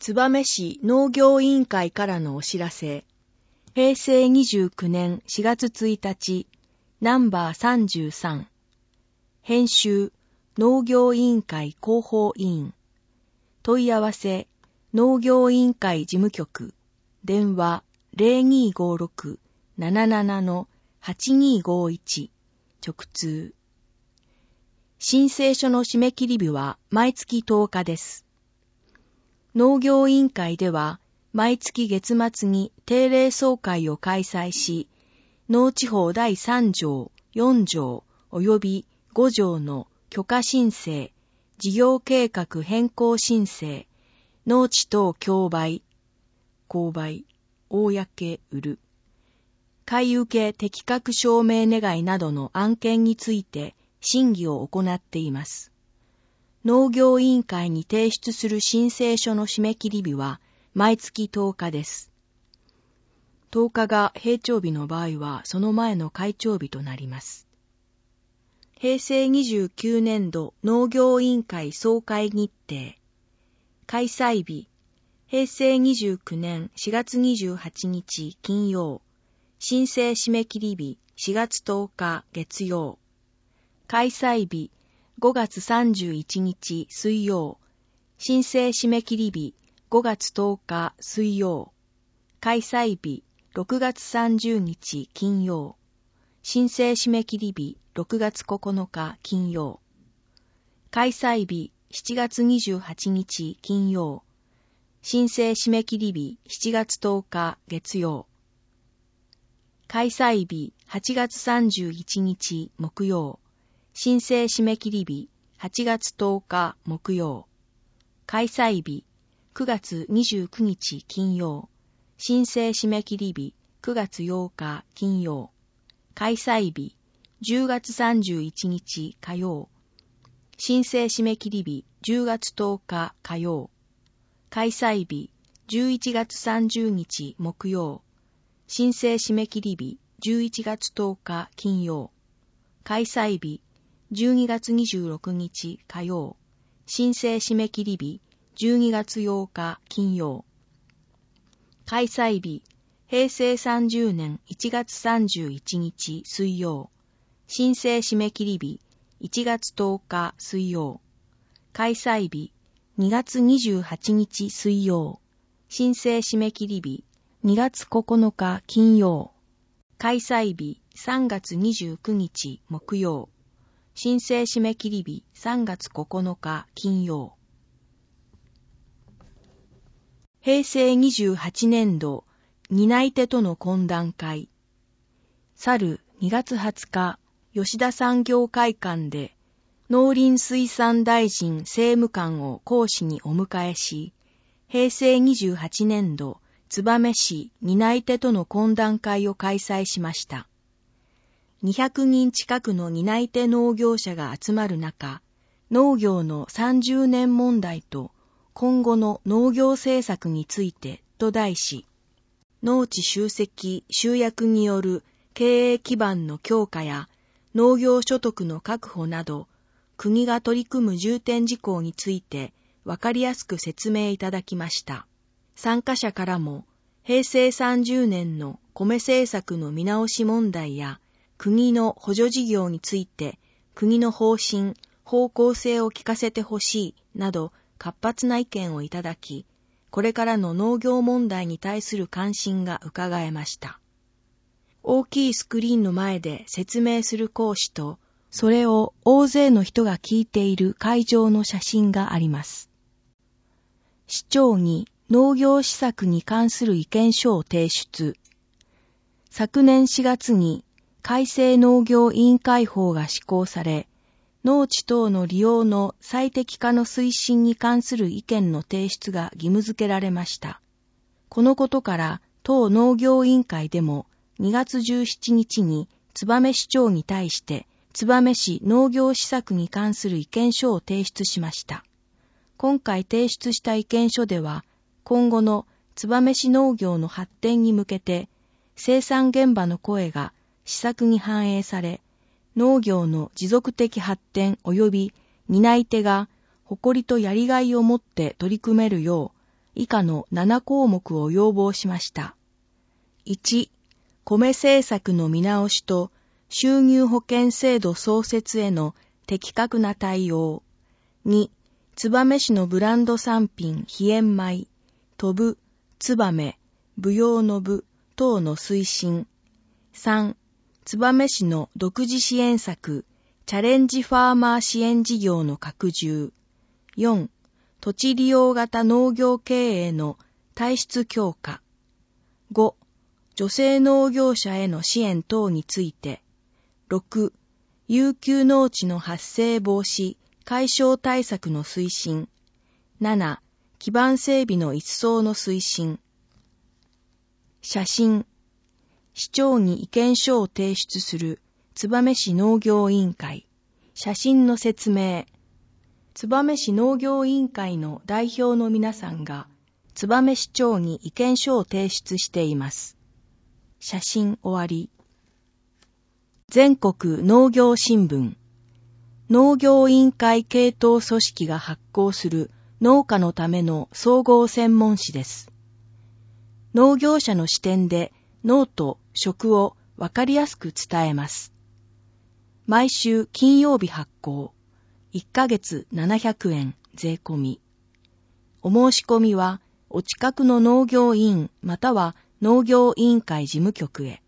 燕市農業委員会からのお知らせ。平成29年4月1日、ナンバー33。編集、農業委員会広報委員。問い合わせ、農業委員会事務局。電話 0256-77-8251。直通。申請書の締め切り日は毎月10日です。農業委員会では毎月月末に定例総会を開催し、農地法第3条、4条及び5条の許可申請、事業計画変更申請、農地等競売、公売、公売る、買い受け適格証明願などの案件について審議を行っています。農業委員会に提出する申請書の締め切り日は毎月10日です。10日が閉帳日の場合はその前の開帳日となります。平成29年度農業委員会総会日程。開催日。平成29年4月28日金曜。申請締め切り日4月10日月曜。開催日5月31日水曜。申請締め切り日5月10日水曜。開催日6月30日金曜。申請締め切り日6月9日金曜。開催日7月28日金曜。申請締め切り日7月10日月曜。開催日8月31日木曜。申請締め切り日8月10日木曜。開催日9月29日金曜。申請締め切り日9月8日金曜。開催日10月31日火曜。申請締め切り日10月10日火曜。開催日11月30日木曜。申請締め切り日11月10日金曜。開催日12月26日火曜。申請締め切り日12月8日金曜。開催日平成30年1月31日水曜。申請締め切り日1月10日水曜。開催日2月28日水曜。申請締め切り日2月9日金曜。開催日3月29日木曜。申請締め切り日3月9日金曜。平成28年度担い手との懇談会。去る2月20日、吉田産業会館で農林水産大臣政務官を講師にお迎えし、平成28年度燕市担い手との懇談会を開催しました。200人近くの担い手農業者が集まる中、農業の30年問題と今後の農業政策についてと題し、農地集積・集約による経営基盤の強化や農業所得の確保など、国が取り組む重点事項についてわかりやすく説明いただきました。参加者からも、平成30年の米政策の見直し問題や、国の補助事業について国の方針、方向性を聞かせてほしいなど活発な意見をいただき、これからの農業問題に対する関心が伺えました。大きいスクリーンの前で説明する講師と、それを大勢の人が聞いている会場の写真があります。市長に農業施策に関する意見書を提出。昨年4月に改正農業委員会法が施行され、農地等の利用の最適化の推進に関する意見の提出が義務付けられました。このことから当農業委員会でも2月17日に燕市長に対して燕市農業施策に関する意見書を提出しました。今回提出した意見書では、今後の燕市農業の発展に向けて生産現場の声が施策に反映され、農業の持続的発展及び担い手が誇りとやりがいを持って取り組めるよう、 以下の7項目を要望しました。1、米政策の見直しと収入保険制度創設への的確な対応。2、燕市のブランド産品飛燕米、飛ぶ、燕、舞踊の部等の推進。3、燕市の独自支援策、チャレンジファーマー支援事業の拡充。4、土地利用型農業経営の体質強化。5、女性農業者への支援等について。6、遊休農地の発生防止、解消対策の推進。7、基盤整備の一層の推進。写真。市長に意見書を提出する燕市農業委員会。写真の説明。燕市農業委員会の代表の皆さんが燕市長に意見書を提出しています。写真終わり。全国農業新聞。農業委員会系統組織が発行する農家のための総合専門誌です。農業者の視点で農と食をわかりやすく伝えます。毎週金曜日発行。1ヶ月700円税込み。お申し込みはお近くの農業委員または農業委員会事務局へ。